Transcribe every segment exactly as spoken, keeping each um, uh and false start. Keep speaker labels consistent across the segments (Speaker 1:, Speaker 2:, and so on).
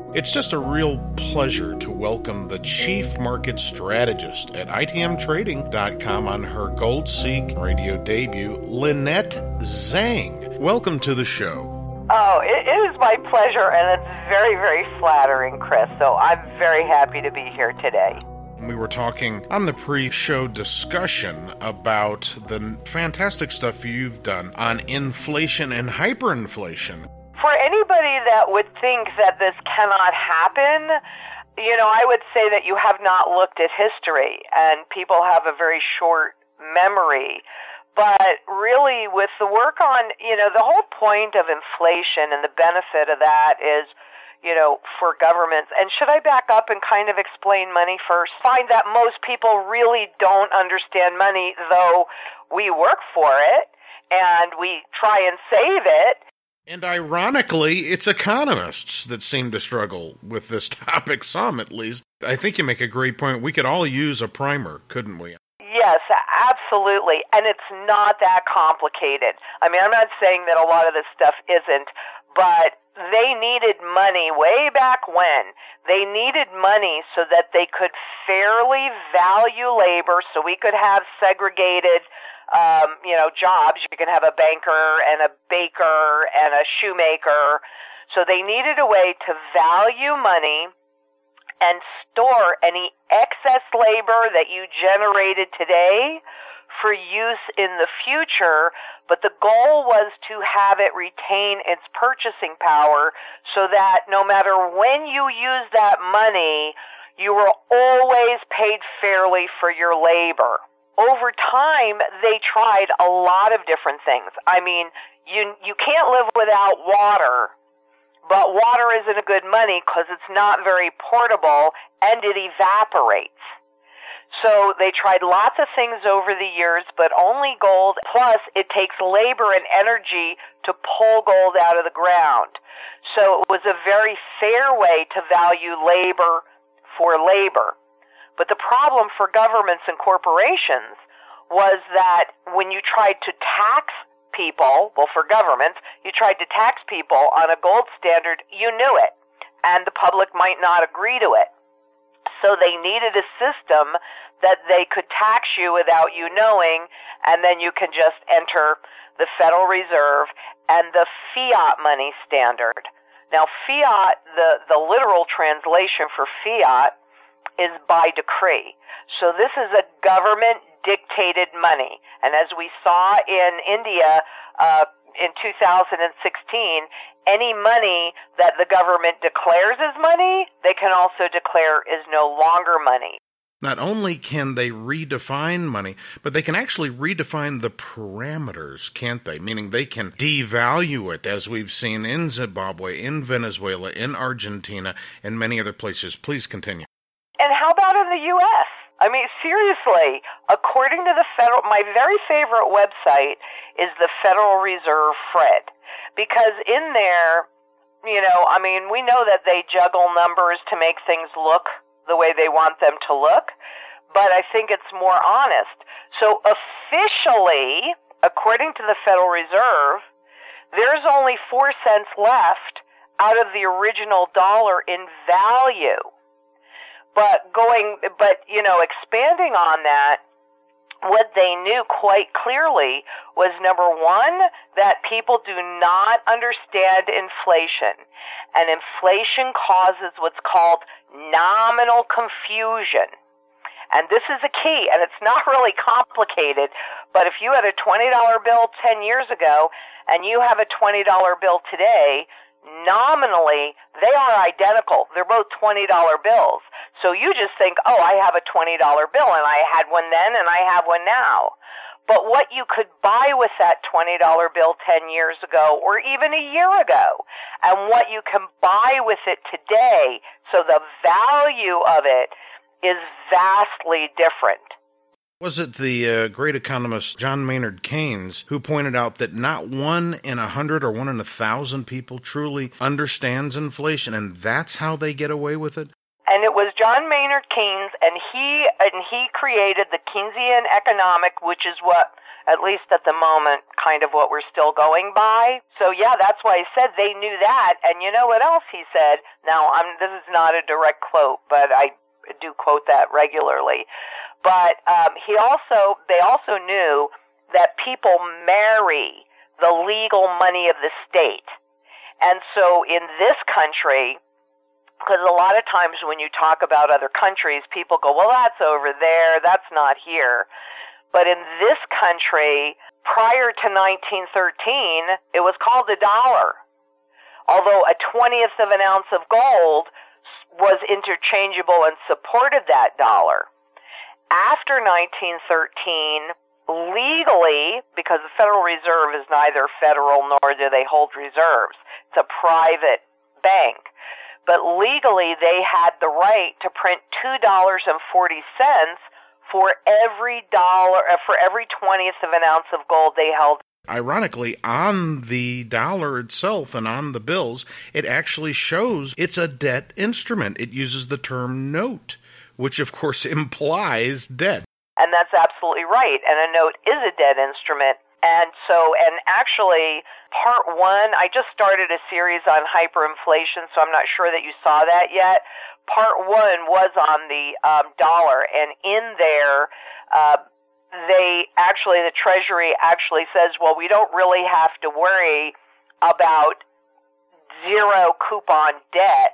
Speaker 1: It's just a real pleasure to welcome the Chief Market Strategist at I T M Trading dot com on her Gold Seek radio debut, Lynette Zhang. Welcome to the show.
Speaker 2: Oh, it, it is my pleasure, and it's very, very flattering, Chris. So I'm very happy to be here today.
Speaker 1: We were talking on the pre-show discussion about the fantastic stuff you've done on inflation and hyperinflation.
Speaker 2: For anybody that would think that this cannot happen, you know, I would say that you have not looked at history, and people have a very short memory. But really, with the work on, you know, the whole point of inflation and the benefit of that is, you know, for governments. And should I back up and kind of explain money first? Find that most people really don't understand money, though we work for it and we try and save it.
Speaker 1: And ironically, it's economists that seem to struggle with this topic, some at least. I think you make a great point. We could all use a primer, couldn't we?
Speaker 2: Yes, absolutely. And it's not that complicated. I mean, I'm not saying that a lot of this stuff isn't, but they needed money way back when. They needed money so that they could fairly value labor, so we could have segregated Um, you know, jobs. You can have a banker and a baker and a shoemaker. So they needed a way to value money and store any excess labor that you generated today for use in the future. But the goal was to have it retain its purchasing power so that no matter when you use that money, you were always paid fairly for your labor. Over time, they tried a lot of different things. I mean, you you can't live without water, but water isn't a good money because it's not very portable and it evaporates. So they tried lots of things over the years, but only gold. Plus, it takes labor and energy to pull gold out of the ground. So it was a very fair way to value labor for labor. But the problem for governments and corporations was that when you tried to tax people, well, for governments, you tried to tax people on a gold standard, you knew it, and the public might not agree to it. So they needed a system that they could tax you without you knowing, and then you can just enter the Federal Reserve and the fiat money standard. Now, fiat, the, the literal translation for fiat, is by decree. So this is a government-dictated money. And as we saw in India uh, in two thousand sixteen, any money that the government declares as money, they can also declare is no longer money.
Speaker 1: Not only can they redefine money, but they can actually redefine the parameters, can't they? Meaning they can devalue it, as we've seen in Zimbabwe, in Venezuela, in Argentina, and many other places. Please continue.
Speaker 2: And how about in the U S? I mean, seriously, according to the federal, my very favorite website is the Federal Reserve Fred, because in there, you know, I mean, we know that they juggle numbers to make things look the way they want them to look, but I think it's more honest. So officially, according to the Federal Reserve, there's only four cents left out of the original dollar in value. But going, but, you know, expanding on that, what they knew quite clearly was, number one, that people do not understand inflation. And inflation causes what's called nominal confusion. And this is a key, and it's not really complicated, but if you had a twenty dollar bill ten years ago and you have a twenty dollar bill today, nominally, they are identical. They're both twenty dollar bills. So you just think, oh, I have a twenty dollar bill, and I had one then, and I have one now. But what you could buy with that twenty dollar bill ten years ago, or even a year ago, and what you can buy with it today, so the value of it is vastly different.
Speaker 1: Was it the uh, great economist John Maynard Keynes who pointed out that not one in a hundred or one in a thousand people truly understands inflation, and that's how they get away with it?
Speaker 2: And it was John Maynard Keynes, and he and he created the Keynesian economic, which is what, at least at the moment, kind of what we're still going by. So yeah, that's why I said they knew that. And you know what else he said? Now, I'm, this is not a direct quote, but I do quote that regularly. But um, he also, they also knew that people marry the legal money of the state. And so in this country, because a lot of times when you talk about other countries, people go, well, that's over there, that's not here. But in this country, prior to nineteen thirteen, it was called the dollar. Although a twentieth of an ounce of gold was interchangeable and supported that dollar. After nineteen thirteen, legally, because the Federal Reserve is neither federal nor do they hold reserves, it's a private bank, but legally they had the right to print two dollars and forty cents for every dollar, for every twentieth of an ounce of gold they held.
Speaker 1: Ironically, on the dollar itself and on the bills, it actually shows it's a debt instrument. It uses the term note, which of course implies debt.
Speaker 2: And that's absolutely right. And a note is a debt instrument. And so, and actually, part one, I just started a series on hyperinflation, so I'm not sure that you saw that yet. Part one was on the um, dollar, and in there, uh, they actually, the Treasury actually says, well, we don't really have to worry about zero coupon debt,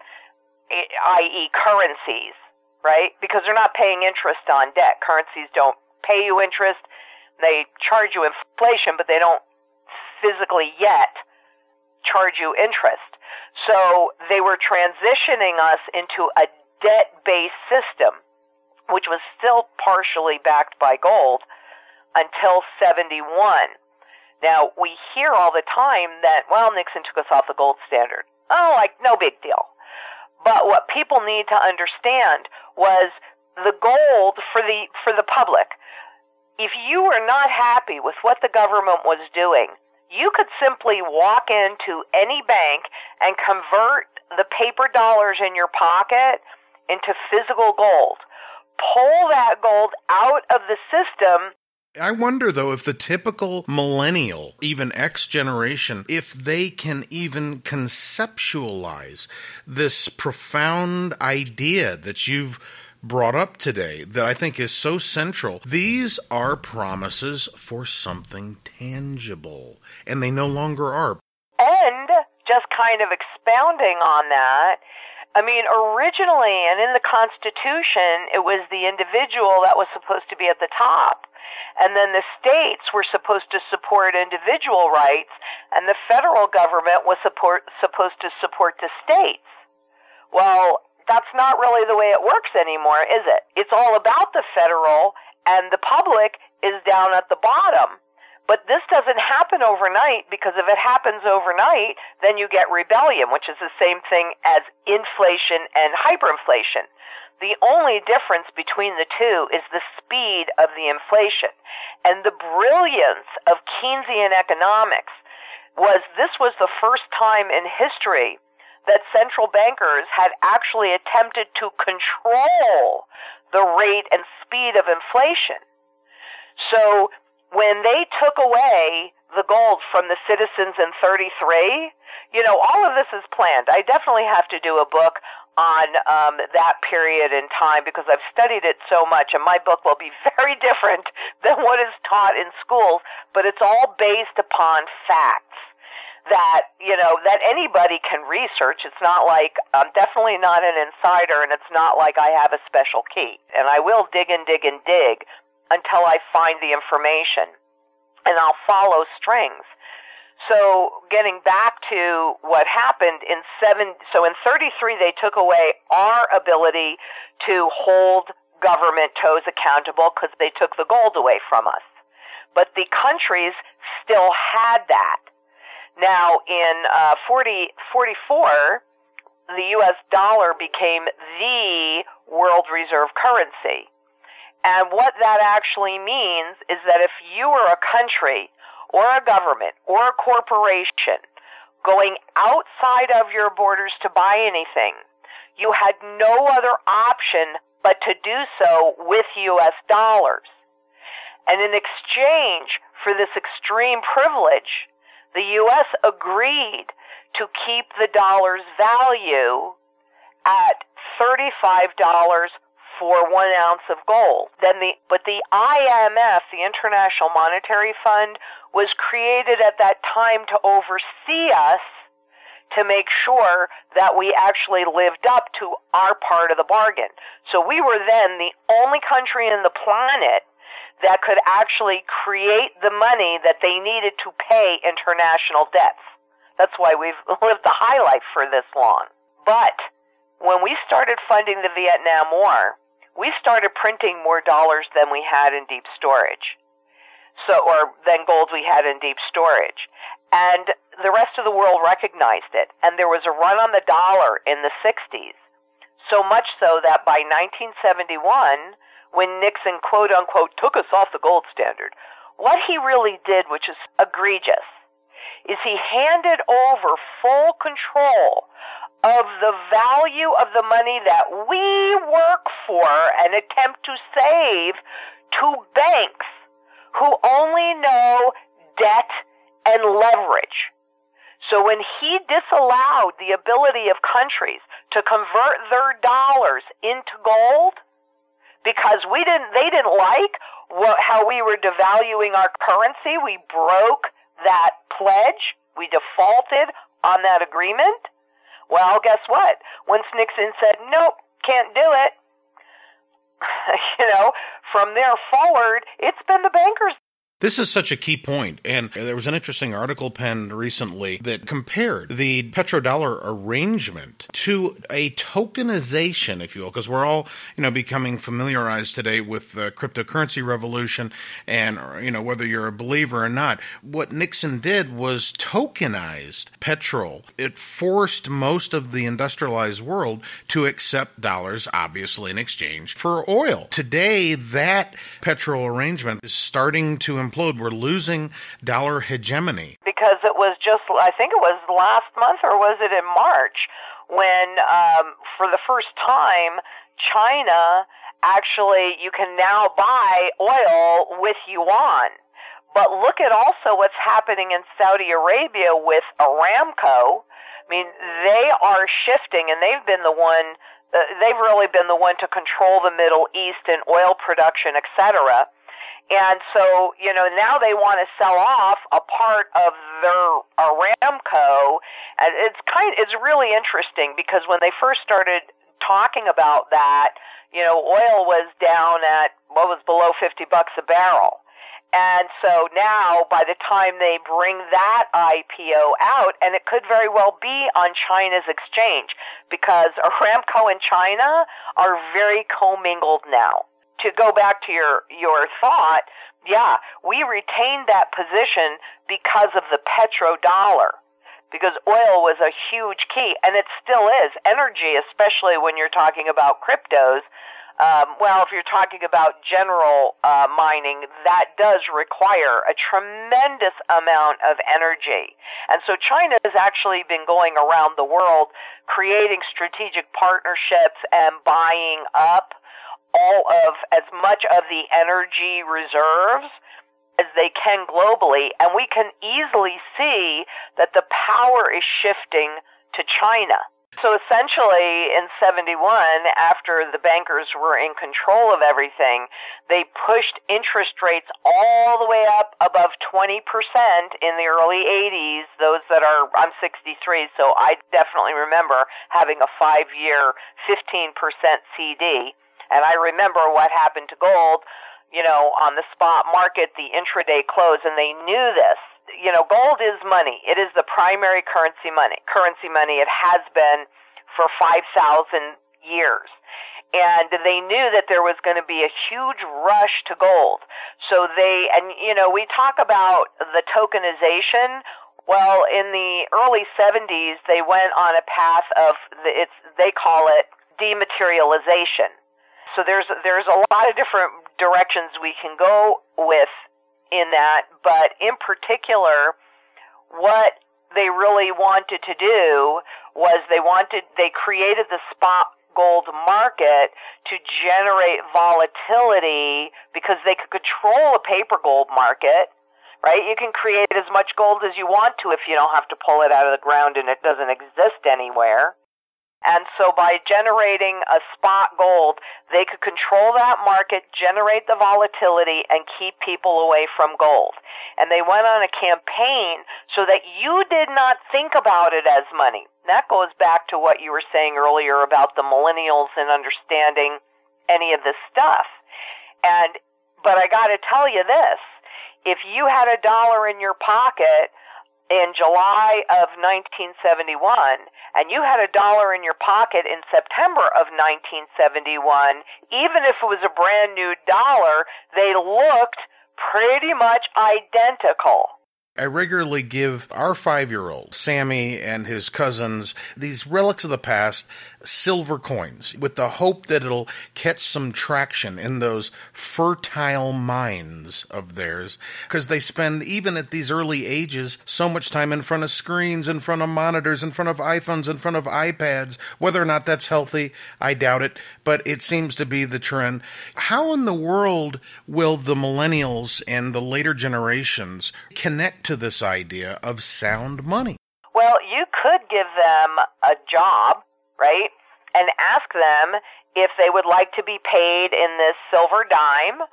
Speaker 2: that is currencies, right? Because they're not paying interest on debt. Currencies don't pay you interest. They charge you inflation, but they don't physically yet charge you interest. So they were transitioning us into a debt-based system, which was still partially backed by gold until seventy-one. Now, we hear all the time that, well, Nixon took us off the gold standard. Oh, like, no big deal. But what people need to understand was the gold for the for the public. If you were not happy with what the government was doing, you could simply walk into any bank and convert the paper dollars in your pocket into physical gold. Pull that gold out of the system.
Speaker 1: I wonder, though, if the typical millennial, even X generation, if they can even conceptualize this profound idea that you've brought up today that I think is so central. These are promises for something tangible, and they no longer are.
Speaker 2: And just kind of expounding on that, I mean, originally and in the Constitution, it was the individual that was supposed to be at the top. And then the states were supposed to support individual rights, and the federal government was support, supposed to support the states. Well, that's not really the way it works anymore, is it? It's all about the federal, and the public is down at the bottom. But this doesn't happen overnight, because if it happens overnight, then you get rebellion, which is the same thing as inflation and hyperinflation. The only difference between the two is the speed of the inflation. And the brilliance of Keynesian economics was this was the first time in history that central bankers had actually attempted to control the rate and speed of inflation. So when they took away the gold from the citizens in thirty-three, you know, all of this is planned. I definitely have to do a book on um, that period in time because I've studied it so much, and my book will be very different than what is taught in schools, but it's all based upon facts that, you know, that anybody can research. It's not like, I'm definitely not an insider, and it's not like I have a special key. And I will dig and dig and dig until I find the information, and I'll follow strings. So getting back to what happened in seven, so in thirty-three, they took away our ability to hold government toes accountable because they took the gold away from us. But the countries still had that. Now, in uh, forty forty-four, the U S dollar became the world reserve currency. And what that actually means is that if you were a country or a government or a corporation going outside of your borders to buy anything, you had no other option but to do so with U S dollars. And in exchange for this extreme privilege, the U S agreed to keep the dollar's value at thirty-five dollars for one ounce of gold. Then the, but the I M F, the International Monetary Fund, was created at that time to oversee us, to make sure that we actually lived up to our part of the bargain. So we were then the only country in the planet that could actually create the money that they needed to pay international debts. That's why we've lived the high life for this long. But when we started funding the Vietnam War, we started printing more dollars than we had in deep storage. So, or than gold we had in deep storage. And the rest of the world recognized it. And there was a run on the dollar in the sixties. So much so that by nineteen seventy-one, when Nixon, quote unquote, took us off the gold standard, what he really did, which is egregious, is he handed over full control of the value of the money that we work for and attempt to save to banks who only know debt and leverage. So when he disallowed the ability of countries to convert their dollars into gold, because we didn't, they didn't like what, how we were devaluing our currency, we broke that pledge. We defaulted on that agreement. Well, guess what? Once Nixon said, nope, can't do it, you know, from there forward, it's been the bankers.
Speaker 1: This is such a key point, and there was an interesting article penned recently that compared the petrodollar arrangement to a tokenization, if you will, because we're all, you know, becoming familiarized today with the cryptocurrency revolution, and, you know, whether you're a believer or not, what Nixon did was tokenized petrol. It forced most of the industrialized world to accept dollars, obviously, in exchange for oil. Today, that petrol arrangement is starting to implode. We're losing dollar hegemony.
Speaker 2: Because it was just, I think it was last month, or was it in March, when um, for the first time, China actually, you can now buy oil with yuan. But look at also what's happening in Saudi Arabia with Aramco. I mean, they are shifting, and they've been the one, uh, they've really been the one to control the Middle East and oil production, et cetera. And so, you know, now they want to sell off a part of their Aramco. And it's kind, it's really interesting because when they first started talking about that, you know, oil was down at what was below fifty bucks a barrel. And so now, by the time they bring that I P O out, and it could very well be on China's exchange, because Aramco and China are very commingled now. To go back to your, your thought, yeah, we retained that position because of the petrodollar, because oil was a huge key, and it still is. Energy, especially when you're talking about cryptos, um, well, if you're talking about general uh, mining, that does require a tremendous amount of energy. And so China has actually been going around the world creating strategic partnerships and buying up all of as much of the energy reserves as they can globally, and we can easily see that the power is shifting to China. So essentially, in seventy-one, after the bankers were in control of everything, they pushed interest rates all the way up above twenty percent in the early eighties. Those that are, I'm sixty-three, so I definitely remember having a five-year fifteen percent C D. And I remember what happened to gold, you know, on the spot market, the intraday close, and they knew this. You know, gold is money. It is the primary currency money. Currency money, it has been for five thousand years. And they knew that there was going to be a huge rush to gold. So they, and, you know, we talk about the tokenization. Well, in the early seventies, they went on a path of, the, it's, they call it dematerialization. So there's there's a lot of different directions we can go with in that, but in particular, what they really wanted to do was they wanted they created the spot gold market to generate volatility because they could control a paper gold market, right? You can create as much gold as you want to if you don't have to pull it out of the ground and it doesn't exist anywhere. And so by generating a spot gold, they could control that market, generate the volatility, and keep people away from gold. And they went on a campaign so that you did not think about it as money. That goes back to what you were saying earlier about the millennials and understanding any of this stuff. And, but I gotta tell you this, if you had a dollar in your pocket in July of nineteen seventy-one, and you had a dollar in your pocket in September of nineteen seventy-one, even if it was a brand new dollar, they looked pretty much identical.
Speaker 1: I regularly give our five-year-old, Sammy, and his cousins, these relics of the past, silver coins, with the hope that it'll catch some traction in those fertile minds of theirs, because they spend, even at these early ages, so much time in front of screens, in front of monitors, in front of iPhones, in front of iPads. Whether or not that's healthy, I doubt it, but it seems to be the trend. How in the world will the millennials and the later generations connect to this idea of sound money?
Speaker 2: Well, you could give them a job, right, and ask them if they would like to be paid in this silver dime,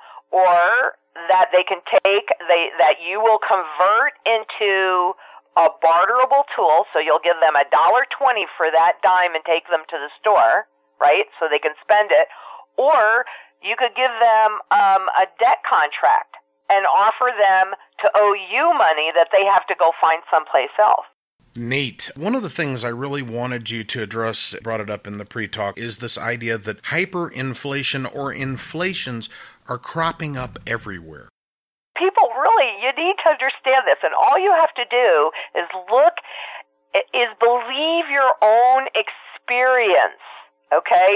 Speaker 2: or that they can take, they, that you will convert into a barterable tool, so you'll give them a dollar twenty for that dime and take them to the store, right, so they can spend it, or you could give them um, a debt contract and offer them to owe you money that they have to go find someplace else.
Speaker 1: Neat. One of the things I really wanted you to address, brought it up in the pre-talk, is this idea that hyperinflation or inflations are cropping up everywhere.
Speaker 2: People really, you need to understand this, and all you have to do is look, is believe your own experience, okay?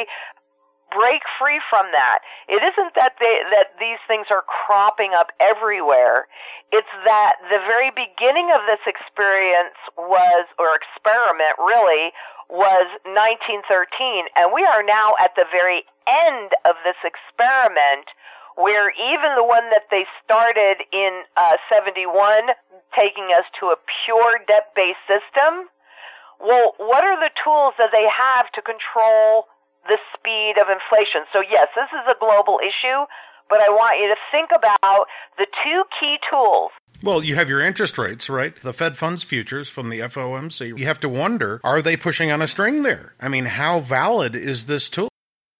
Speaker 2: Break free from that. It isn't that they, that these things are cropping up everywhere. It's that the very beginning of this experience was, or experiment really, was nineteen thirteen, and we are now at the very end of this experiment, where even the one that they started in uh, seventy-one, taking us to a pure debt-based system, well, what are the tools that they have to control the speed of inflation? So yes, this is a global issue, but I want you to think about the two key tools.
Speaker 1: Well, you have your interest rates, right? The Fed funds futures from the F O M C. You have to wonder, are they pushing on a string there? I mean, how valid is this tool?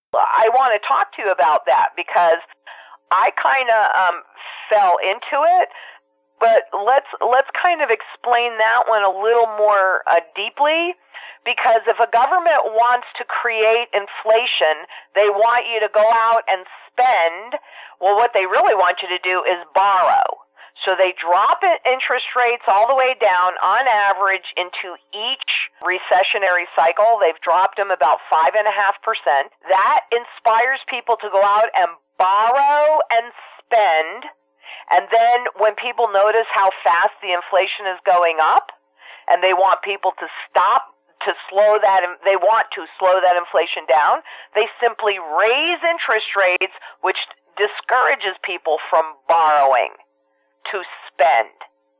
Speaker 2: I want to talk to you about that because I kind of um, fell into it, but let's let's kind of explain that one a little more uh, deeply. Because if a government wants to create inflation, they want you to go out and spend. Well, what they really want you to do is borrow. So they drop interest rates all the way down on average into each recessionary cycle. They've dropped them about five and a half percent. That inspires people to go out and borrow and spend. And then when people notice how fast the inflation is going up, and they want people to stop to slow that, they want to slow that inflation down, they simply raise interest rates, which discourages people from borrowing to spend.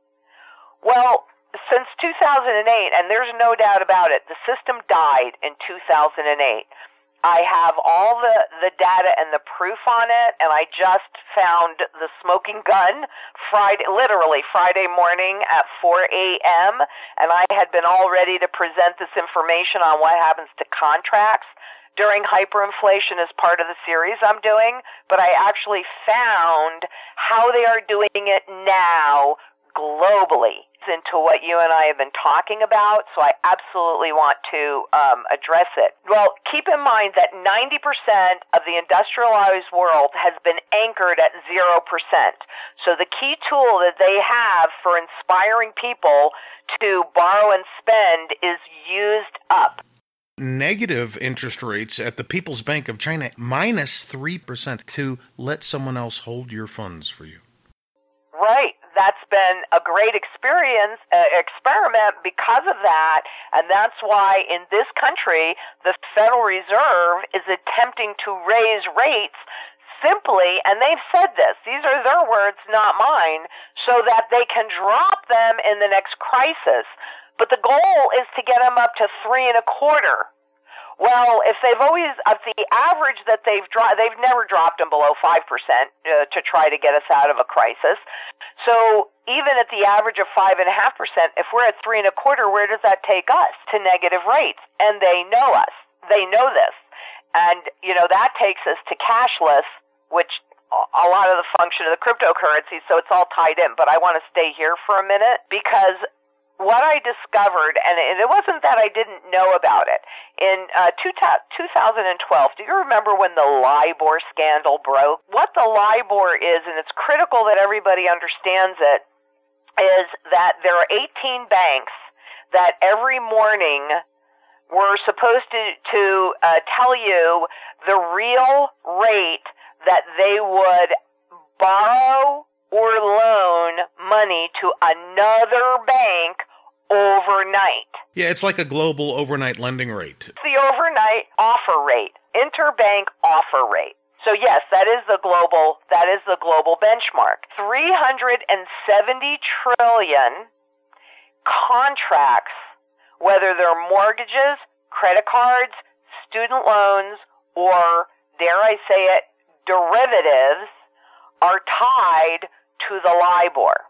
Speaker 2: Well, since two thousand eight, and there's no doubt about it, the system died in two thousand eight. I have all the, the data and the proof on it, and I just found the smoking gun Friday, literally Friday morning at four a.m., and I had been all ready to present this information on what happens to contracts during hyperinflation as part of the series I'm doing, but I actually found how they are doing it now globally into what you and I have been talking about, so I absolutely want to um, address it. Well, keep in mind that ninety percent of the industrialized world has been anchored at zero percent. So the key tool that they have for inspiring people to borrow and spend is used up.
Speaker 1: Negative interest rates at the People's Bank of China, minus three percent to let someone else hold your funds for you.
Speaker 2: Right. that's been a great experience, uh, experiment because of that, and that's why in this country, the Federal Reserve is attempting to raise rates simply, and they've said this, these are their words, not mine, so that they can drop them in the next crisis. But the goal is to get them up to three and a quarter. Well, if they've always, of the average that they've dropped, they've never dropped them below five percent uh, to try to get us out of a crisis. So even at the average of five point five percent, if we're at three and a quarter, where does that take us? To negative rates. And they know us. They know this. And, you know, that takes us to cashless, which a lot of the function of the cryptocurrency, so it's all tied in. But I want to stay here for a minute because what I discovered, and it wasn't that I didn't know about it, in uh, two thousand twelve, do you remember when the LIBOR scandal broke? What the LIBOR is, and it's critical that everybody understands it, is that there are eighteen banks that every morning were supposed to, to uh, tell you the real rate that they would borrow or loan money to another bank overnight.
Speaker 1: Yeah, it's like a global overnight lending rate.
Speaker 2: It's the overnight offer rate, interbank offer rate. So yes, that is the global, that is the global benchmark. three hundred seventy trillion contracts, whether they're mortgages, credit cards, student loans, or, dare I say it, derivatives, are tied to the LIBOR.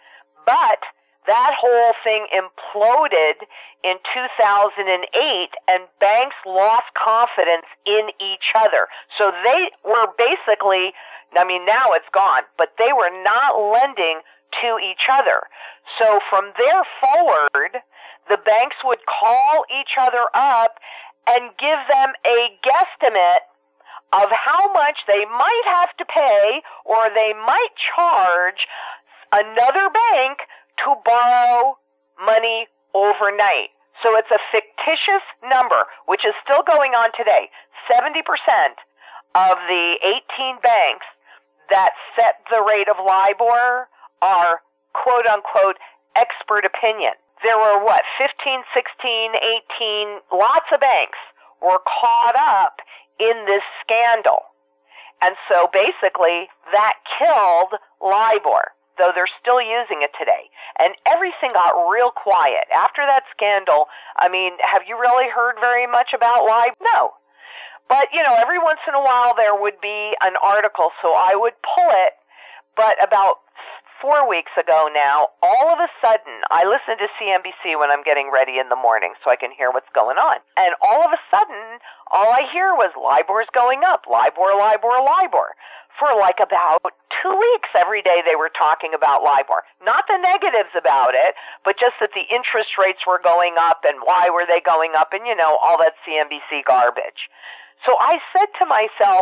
Speaker 2: But that whole thing imploded in two thousand eight, and banks lost confidence in each other. So they were basically, I mean, now it's gone, but they were not lending to each other. So from there forward, the banks would call each other up and give them a guesstimate of how much they might have to pay or they might charge another bank to borrow money overnight. So it's a fictitious number, which is still going on today. seventy percent of the eighteen banks that set the rate of LIBOR are quote-unquote expert opinion. There were, what, fifteen, sixteen, eighteen, lots of banks were caught up in this scandal. And so basically that killed LIBOR, though they're still using it today. And everything got real quiet. After that scandal, I mean, have you really heard very much about LIBOR? No. But, you know, every once in a while there would be an article, so I would pull it. But about four weeks ago now, all of a sudden, I listen to C N B C when I'm getting ready in the morning so I can hear what's going on. And all of a sudden, all I hear was LIBOR's going up, LIBOR, LIBOR, LIBOR. For like about two weeks, every day they were talking about LIBOR. Not the negatives about it, but just that the interest rates were going up and why were they going up and, you know, all that C N B C garbage. So I said to myself,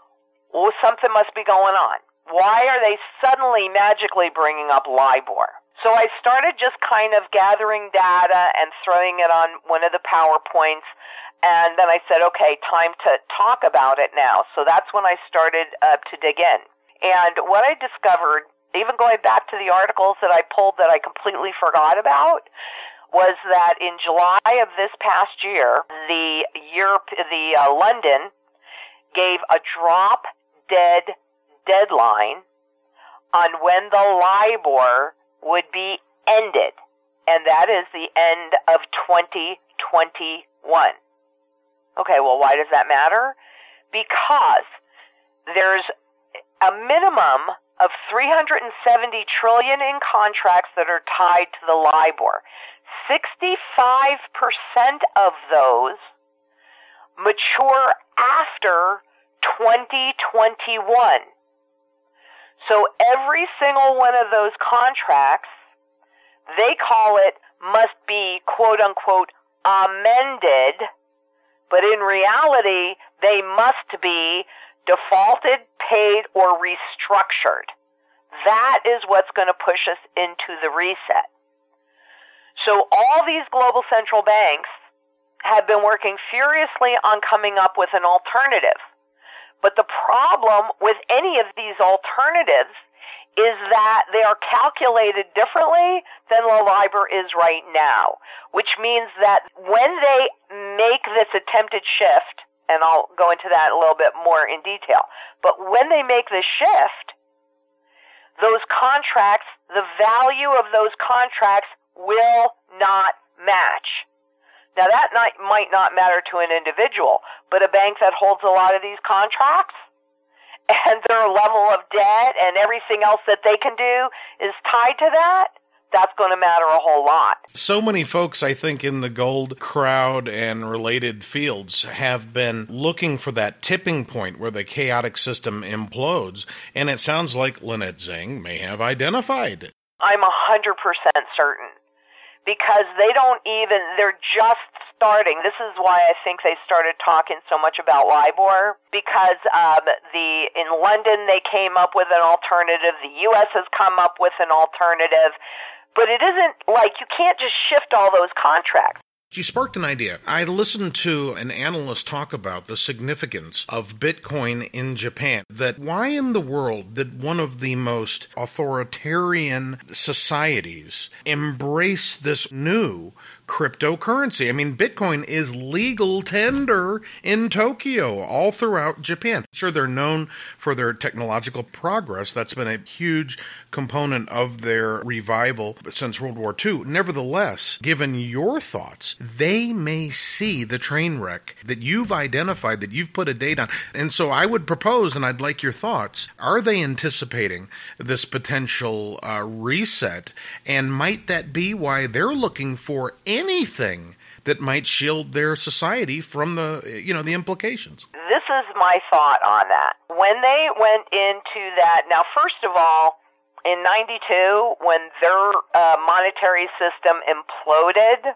Speaker 2: well, something must be going on. Why are they suddenly magically bringing up LIBOR? So I started just kind of gathering data and throwing it on one of the PowerPoints. And then I said, okay, time to talk about it now. So that's when I started uh, to dig in. And what I discovered, even going back to the articles that I pulled that I completely forgot about, was that in July of this past year, the Europe, the uh, London gave a drop-dead deadline on when the LIBOR would be ended, and that is the end of twenty twenty-one. Okay, well, why does that matter? Because there's a minimum of three hundred seventy trillion dollars in contracts that are tied to the LIBOR. sixty-five percent of those mature after twenty twenty-one. So every single one of those contracts, they call it, must be, quote-unquote, amended, but in reality, they must be defaulted, paid, or restructured. That is what's going to push us into the reset. So all these global central banks have been working furiously on coming up with an alternative. But the problem with any of these alternatives is that they are calculated differently than the LIBOR is right now, which means that when they make this attempted shift, and I'll go into that a little bit more in detail, but when they make this shift, those contracts, the value of those contracts will not match. Now, that not, might not matter to an individual, but a bank that holds a lot of these contracts and their level of debt and everything else that they can do is tied to that, that's going to matter a whole lot.
Speaker 1: So many folks, I think, in the gold crowd and related fields have been looking for that tipping point where the chaotic system implodes, and it sounds like Lynette Zang may have identified it.
Speaker 2: I'm one hundred percent certain. Because they don't even, they're just starting. This is why I think they started talking so much about LIBOR, because um, the in London they came up with an alternative. The U S has come up with an alternative. But it isn't like you can't just shift all those contracts.
Speaker 1: You sparked an idea. I listened to an analyst talk about the significance of Bitcoin in Japan, that why in the world did one of the most authoritarian societies embrace this new cryptocurrency? I mean, Bitcoin is legal tender in Tokyo, all throughout Japan. Sure, they're known for their technological progress. That's been a huge component of their revival since World War Two. Nevertheless, given your thoughts, they may see the train wreck that you've identified, that you've put a date on. And so I would propose, and I'd like your thoughts, are they anticipating this potential uh, reset? And might that be why they're looking for anything that might shield their society from the, you know, the implications?
Speaker 2: This is my thought on that. When they went into that, now, first of all, in ninety-two, when their uh, monetary system imploded,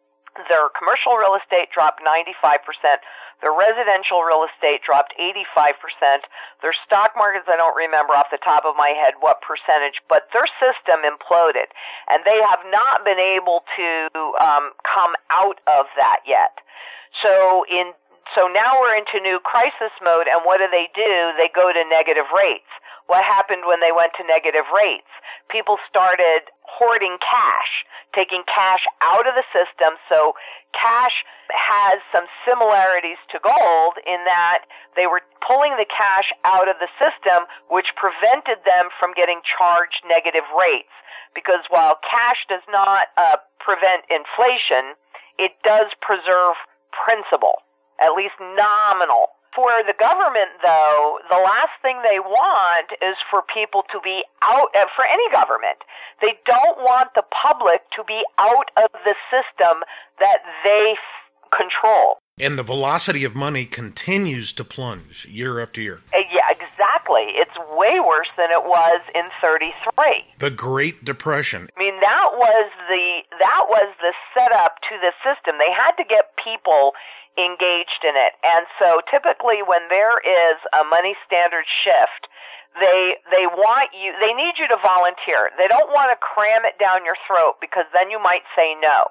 Speaker 2: their commercial real estate dropped ninety-five percent. Their residential real estate dropped eighty-five percent. Their stock markets, I don't remember off the top of my head what percentage, but their system imploded. And they have not been able to um, come out of that yet. So in so now we're into new crisis mode, and what do they do? They go to negative rates. What happened when they went to negative rates? People started hoarding cash, taking cash out of the system. So cash has some similarities to gold in that they were pulling the cash out of the system, which prevented them from getting charged negative rates. Because while cash does not uh, prevent inflation, it does preserve principal, at least nominal. For the government, though, the last thing they want is for people to be out, uh, for any government, they don't want the public to be out of the system that they f- control.
Speaker 1: And the velocity of money continues to plunge year after year.
Speaker 2: Uh, yeah, exactly. It's way worse than it was in thirty-three.
Speaker 1: The Great Depression.
Speaker 2: I mean, that was the that was the setup to the system. They had to get people engaged in it. And so typically when there is a money standard shift, they they want you, they need you to volunteer. They don't want to cram it down your throat because then you might say no.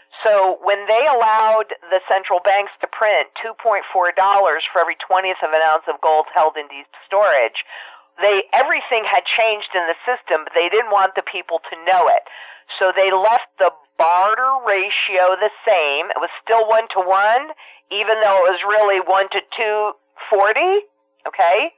Speaker 2: So when they allowed the central banks to print two point four dollars for every twentieth of an ounce of gold held in deep storage, they everything had changed in the system, but they didn't want the people to know it. So they left the barter ratio the same. It was still one to one, even though it was really one to two forty, okay?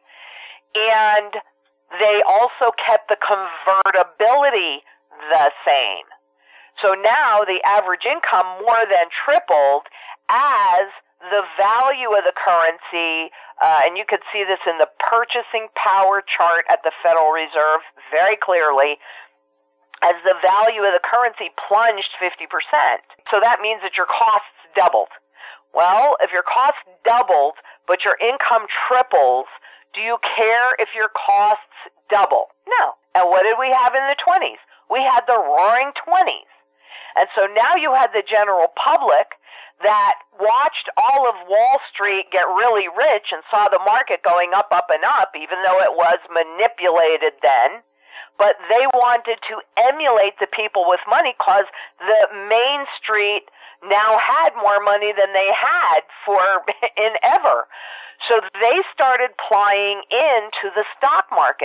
Speaker 2: And they also kept the convertibility the same. So now the average income more than tripled as the value of the currency, uh, and you could see this in the purchasing power chart at the Federal Reserve very clearly, as the value of the currency plunged fifty percent. So that means that your costs doubled. Well, if your costs doubled, but your income triples, do you care if your costs double? No. And what did we have in the twenties? We had the roaring twenties. And so now you had the general public that watched all of Wall Street get really rich and saw the market going up, up, and up, even though it was manipulated then. But they wanted to emulate the people with money because the Main Street now had more money than they had for in ever. So they started plying into the stock market.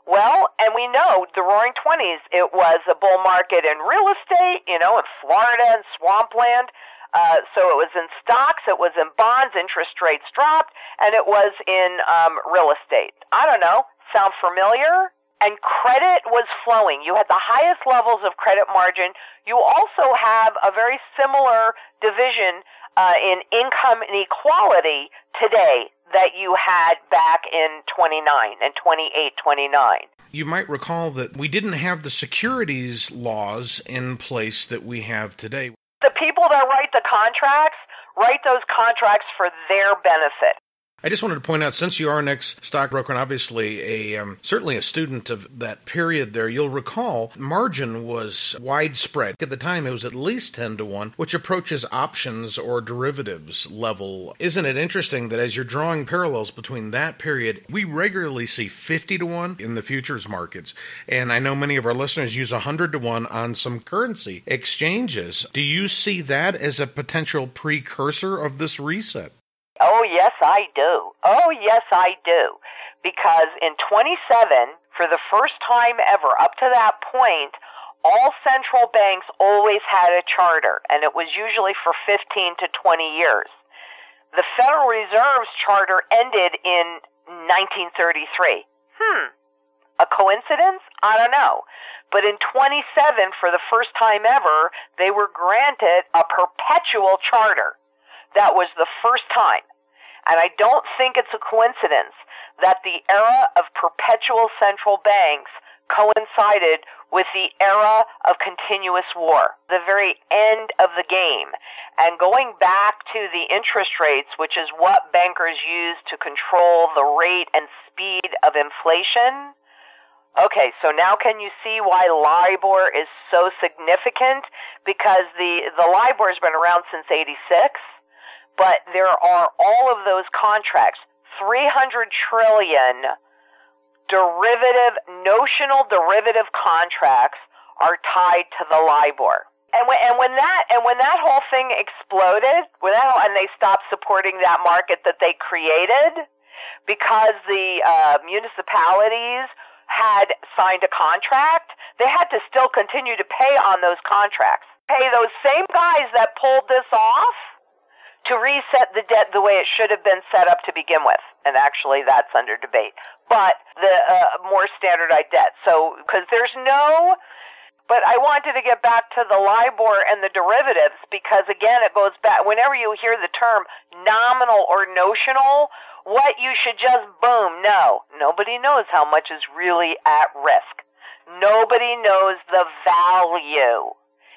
Speaker 2: Well, and we know the Roaring Twenties, it was a bull market in real estate, you know, in Florida and swampland. Uh, so it was in stocks, it was in bonds, interest rates dropped, and it was in um, real estate. I don't know. Sound familiar? And credit was flowing. You had the highest levels of credit margin. You also have a very similar division uh, in income inequality today that you had back in twenty-nine and twenty-eight, twenty-nine.
Speaker 1: You might recall that we didn't have the securities laws in place that we have today.
Speaker 2: The people that write the contracts write those contracts for their benefit.
Speaker 1: I just wanted to point out, since you are an ex-stockbroker and obviously a um, certainly a student of that period there, you'll recall margin was widespread. At the time, it was at least ten to one, which approaches options or derivatives level. Isn't it interesting that as you're drawing parallels between that period, we regularly see fifty to one in the futures markets. And I know many of our listeners use one hundred to one on some currency exchanges. Do you see that as a potential precursor of this reset?
Speaker 2: Oh, yes, I do. Oh, yes, I do. Because in twenty-seven, for the first time ever, up to that point, all central banks always had a charter, and it was usually for fifteen to twenty years. The Federal Reserve's charter ended in nineteen thirty-three. Hmm. A coincidence? I don't know. But in twenty-seven, for the first time ever, they were granted a perpetual charter. That was the first time. And I don't think it's a coincidence that the era of perpetual central banks coincided with the era of continuous war, the very end of the game. And going back to the interest rates, which is what bankers use to control the rate and speed of inflation. Okay, so now can you see why LIBOR is so significant? Because the, the LIBOR has been around since eighty-six. But there are all of those contracts, three hundred trillion derivative, notional derivative contracts are tied to the LIBOR. And when, and when that, and when that whole thing exploded, when that whole, and they stopped supporting that market that they created because the uh, municipalities had signed a contract, they had to still continue to pay on those contracts. Pay those same guys that pulled this off to reset the debt the way it should have been set up to begin with. And actually, that's under debate. But the uh, more standardized debt. So, because there's no... But I wanted to get back to the LIBOR and the derivatives because, again, it goes back... Whenever you hear the term nominal or notional, what you should just boom, no. Nobody knows how much is really at risk. Nobody knows the value.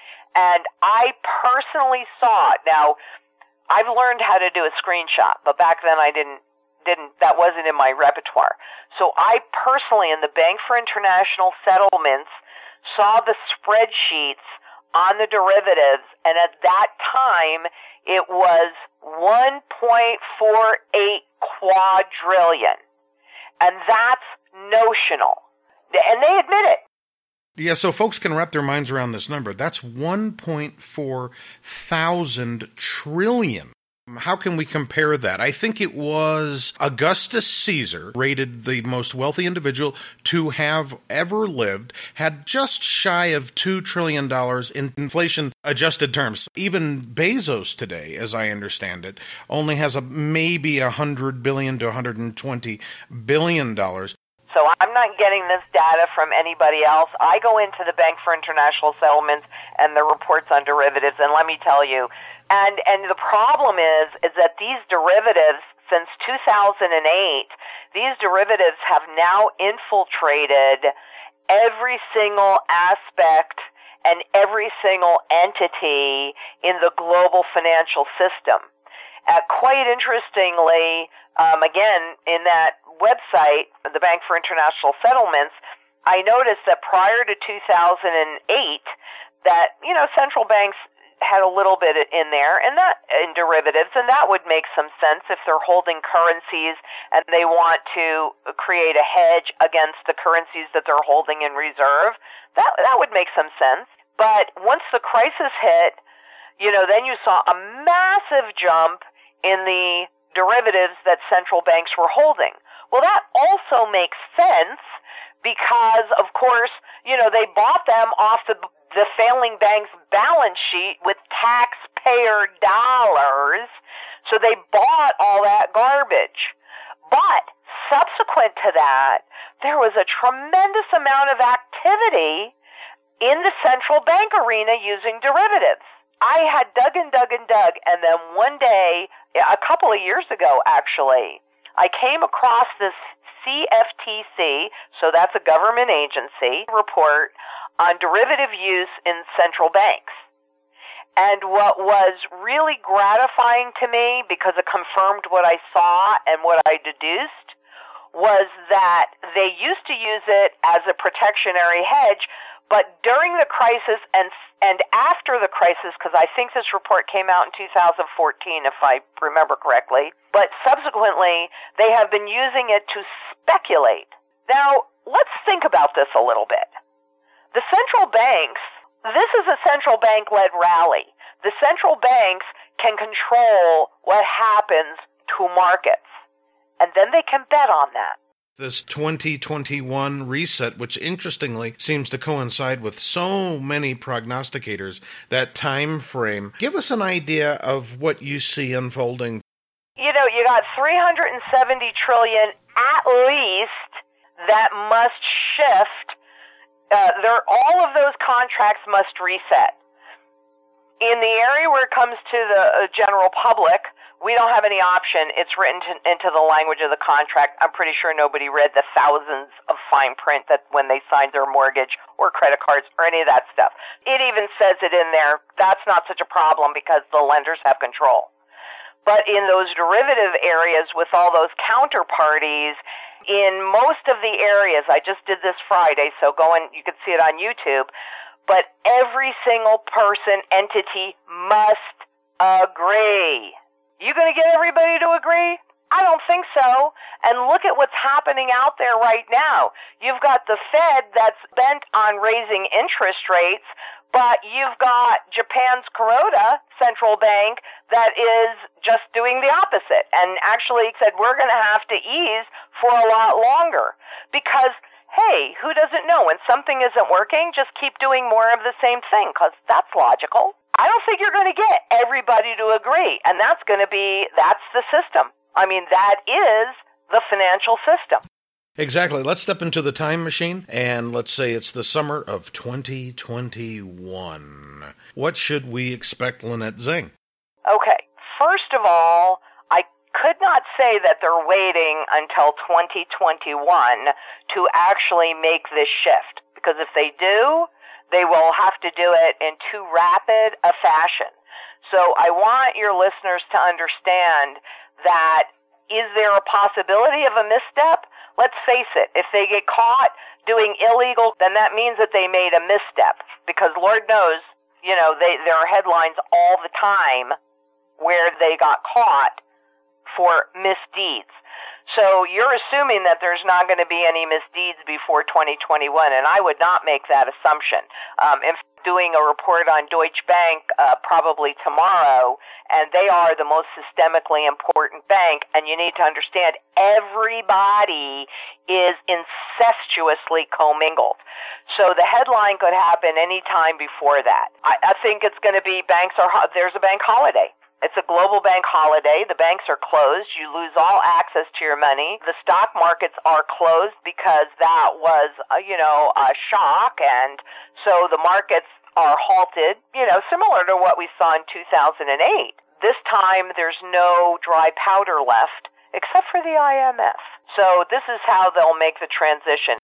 Speaker 2: And I personally saw it. Now... I've learned how to do a screenshot, but back then I didn't, didn't, that wasn't in my repertoire. So I personally, in the Bank for International Settlements, saw the spreadsheets on the derivatives, and at that time, it was one point four eight quadrillion. And that's notional. And they admit it.
Speaker 1: Yeah, so folks can wrap their minds around this number. That's one point four thousand trillion. How can we compare that? I think it was Augustus Caesar, rated the most wealthy individual to have ever lived, had just shy of two trillion dollars in inflation-adjusted terms. Even Bezos today, as I understand it, only has a maybe one hundred billion dollars to one hundred twenty billion dollars.
Speaker 2: So I'm not getting this data from anybody else. I go into the Bank for International Settlements and the reports on derivatives, and let me tell you, and and the problem is is that these derivatives, since two thousand eight, these derivatives have now infiltrated every single aspect and every single entity in the global financial system. Uh, quite interestingly, um, again, in that website, the Bank for International Settlements, I noticed that prior to two thousand eight, that, you know, central banks had a little bit in there, and that in derivatives, and that would make some sense if they're holding currencies and they want to create a hedge against the currencies that they're holding in reserve. That that would make some sense. But once the crisis hit, you know, then you saw a massive jump in the derivatives that central banks were holding. Well, that also makes sense because, of course, you know, they bought them off the the failing bank's balance sheet with taxpayer dollars, so they bought all that garbage. But subsequent to that, there was a tremendous amount of activity in the central bank arena using derivatives. I had dug and dug and dug, and then one day, a couple of years ago actually, I came across this C F T C, so that's a government agency, report on derivative use in central banks. And what was really gratifying to me, because it confirmed what I saw and what I deduced, was that they used to use it as a protectionary hedge, but during the crisis and and after the crisis, because I think this report came out in two thousand fourteen, if I remember correctly, but subsequently they have been using it to speculate. Now, let's think about this a little bit. The central banks, this is a central bank-led rally. The central banks can control what happens to markets, and then they can bet on that.
Speaker 1: This twenty twenty-one reset, which interestingly seems to coincide with so many prognosticators, that time frame. Give us an idea of what you see unfolding.
Speaker 2: You know, you got three hundred seventy trillion at least that must shift. Uh, there, all of those contracts must reset. In the area where it comes to the uh, general public, we don't have any option. It's written to, into the language of the contract. I'm pretty sure nobody read the thousands of fine print that when they signed their mortgage or credit cards or any of that stuff. It even says it in there. That's not such a problem because the lenders have control. But in those derivative areas with all those counterparties, in most of the areas, I just did this Friday, so go and you can see it on YouTube, but every single person, entity must agree. You going to get everybody to agree? I don't think so. And look at what's happening out there right now. You've got the Fed that's bent on raising interest rates, but you've got Japan's Kuroda central bank that is just doing the opposite and actually said we're going to have to ease for a lot longer because, hey, who doesn't know? When something isn't working, just keep doing more of the same thing because that's logical. I don't think you're going to get everybody to agree, and that's going to be, that's the system. I mean, that is the financial system.
Speaker 1: Exactly. Let's step into the time machine, and let's say it's the summer of twenty twenty-one. What should we expect, Lynette Zing?
Speaker 2: Okay. First of all, I could not say that they're waiting until twenty twenty-one to actually make this shift, because if they do, they will have to do it in too rapid a fashion. So I want your listeners to understand that is there a possibility of a misstep? Let's face it, if they get caught doing illegal, then that means that they made a misstep. Because Lord knows, you know, they, there are headlines all the time where they got caught for misdeeds. So you're assuming that there's not going to be any misdeeds before twenty twenty-one, and I would not make that assumption. Um, in doing a report on Deutsche Bank uh, probably tomorrow, and they are the most systemically important bank, and you need to understand everybody is incestuously commingled. So the headline could happen any time before that. I, I think it's going to be banks are, there's a bank holiday. It's a global bank holiday. The banks are closed. You lose all access to your money. The stock markets are closed because that was, uh, you know, a shock. And so the markets are halted, you know, similar to what we saw in two thousand eight. This time there's no dry powder left except for the I M F. So this is how they'll make the transition.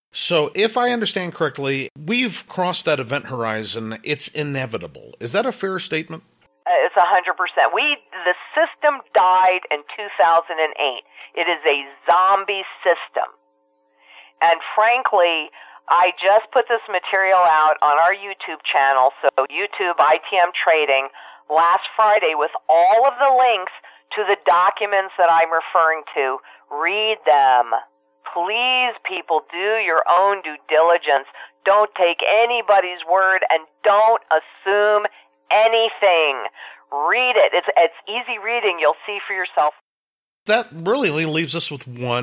Speaker 1: So if I understand correctly, we've crossed that event horizon. It's inevitable. Is that a fair statement?
Speaker 2: It's one hundred percent. We, the system died in two thousand eight. It is a zombie system. And frankly, I just put this material out on our YouTube channel, so YouTube I T M Trading, last Friday with all of the links to the documents that I'm referring to. Read them. Please, people, do your own due diligence. Don't take anybody's word and don't assume anything. Read it. It's it's easy reading. You'll see for yourself.
Speaker 1: That really leaves us with one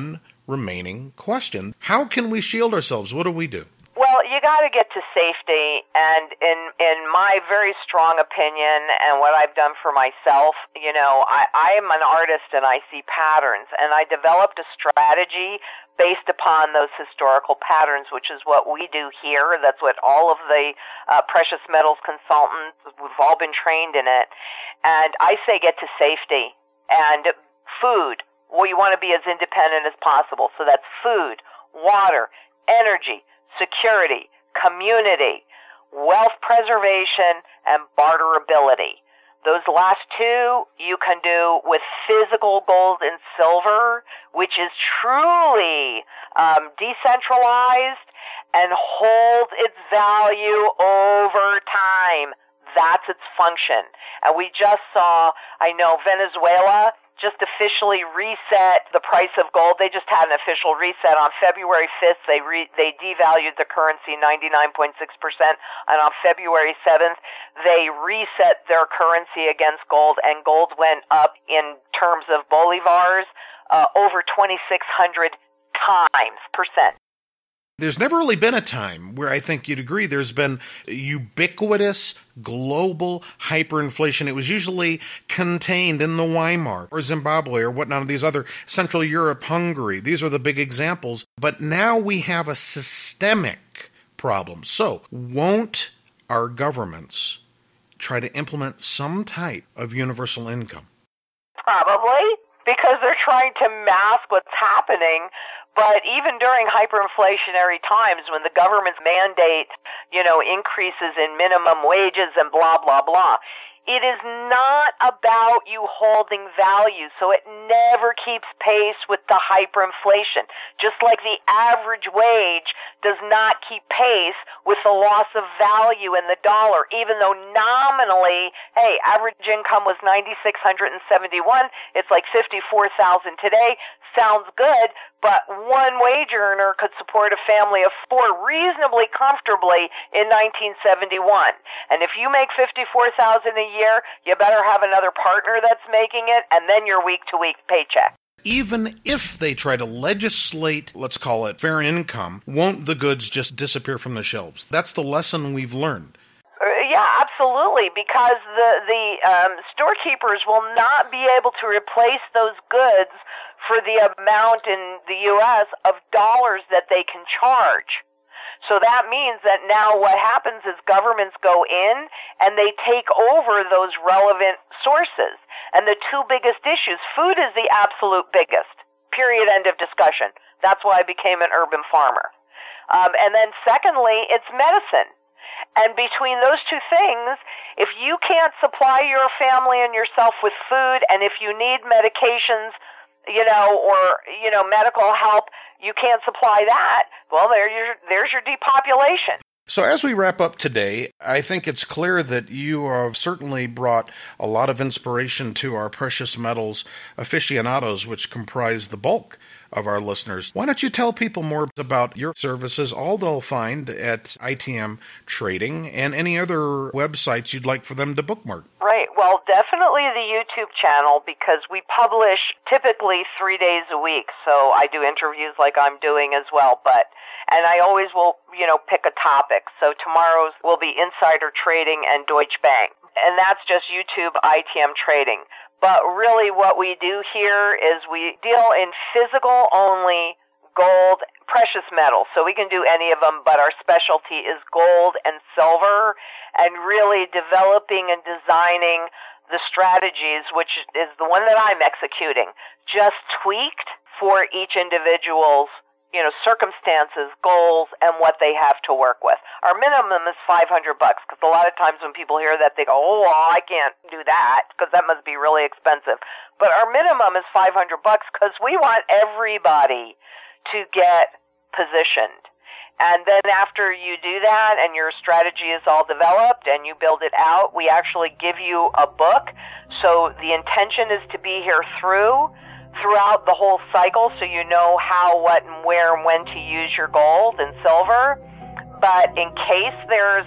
Speaker 1: remaining question. How can we shield ourselves? What do we do?
Speaker 2: Well, you got to get to safety, and in in my very strong opinion, and what I've done for myself, you know, I, I am an artist and I see patterns, and I developed a strategy based upon those historical patterns, which is what we do here. That's what all of the uh, precious metals consultants, we've all been trained in it. And I say get to safety. And food, well, you want to be as independent as possible. So that's food, water, energy, security, community, wealth preservation, and barterability. Those last two you can do with physical gold and silver, which is truly um, decentralized and holds its value over time. That's its function. And we just saw, I know, Venezuela just officially reset the price of gold. They just had an official reset. On February fifth, they re, they devalued the currency ninety-nine point six percent, and on February seventh, they reset their currency against gold, and gold went up in terms of bolivars uh, over twenty-six hundred times percent.
Speaker 1: There's never really been a time where I think you'd agree there's been ubiquitous global hyperinflation. It was usually contained in the Weimar or Zimbabwe or whatnot of these other Central Europe, Hungary. These are the big examples. But now we have a systemic problem. So won't our governments try to implement some type of universal income?
Speaker 2: Probably, because they're trying to mask what's happening. But even during hyperinflationary times, when the governments mandate, you know, increases in minimum wages and blah, blah, blah, it is not about you holding value, so it never keeps pace with the hyperinflation. Just like the average wage does not keep pace with the loss of value in the dollar, even though nominally, hey, average income was nine thousand six hundred seventy-one, it's like fifty-four thousand today, sounds good, but one wage earner could support a family of four reasonably comfortably in nineteen seventy-one. And if you make fifty-four thousand dollars a year, you better have another partner that's making it, and then your week-to-week paycheck.
Speaker 1: Even if they try to legislate, let's call it fair income, won't the goods just disappear from the shelves? That's the lesson we've learned.
Speaker 2: Uh, yeah, absolutely, because the, the um, storekeepers will not be able to replace those goods for the amount in the U S of dollars that they can charge. So that means that now what happens is governments go in and they take over those relevant sources. And the two biggest issues, food is the absolute biggest, period, end of discussion. That's why I became an urban farmer. Um, and then secondly, it's medicine. And between those two things, if you can't supply your family and yourself with food, and if you need medications, you know, or, you know, medical help, you can't supply that, well, there your, there's your depopulation.
Speaker 1: So as we wrap up today, I think it's clear that you have certainly brought a lot of inspiration to our precious metals aficionados, which comprise the bulk of our listeners. Why don't you tell people more about your services, all they'll find at I T M Trading, and any other websites you'd like for them to bookmark?
Speaker 2: Right. Well, definitely the YouTube channel, because we publish typically three days a week. So I do interviews like I'm doing as well, but and I always will, you know, pick a topic. So tomorrow's will be insider trading and Deutsche Bank. And that's just YouTube I T M Trading. But really what we do here is we deal in physical only gold, precious metals. So we can do any of them, but our specialty is gold and silver, and really developing and designing the strategies, which is the one that I'm executing, just tweaked for each individual's, you know, circumstances, goals, and what they have to work with. Our minimum is five hundred bucks, because a lot of times when people hear that, they go, oh, well, I can't do that, because that must be really expensive. But our minimum is five hundred bucks, because we want everybody to get positioned. And then after you do that and your strategy is all developed and you build it out, we actually give you a book. So the intention is to be here through throughout the whole cycle, so you know how, what, and where and when to use your gold and silver. But in case there's a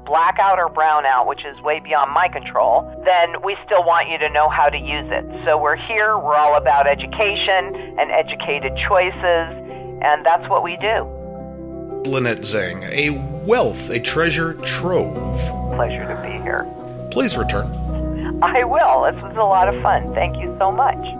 Speaker 2: blackout or brownout, which is way beyond my control, then we still want you to know how to use it. So we're here, we're all about education and educated choices, and that's what we do.
Speaker 1: Lynette Zang, a wealth, a treasure trove.
Speaker 2: Pleasure to be here.
Speaker 1: Please return.
Speaker 2: I will. This was a lot of fun. Thank you so much.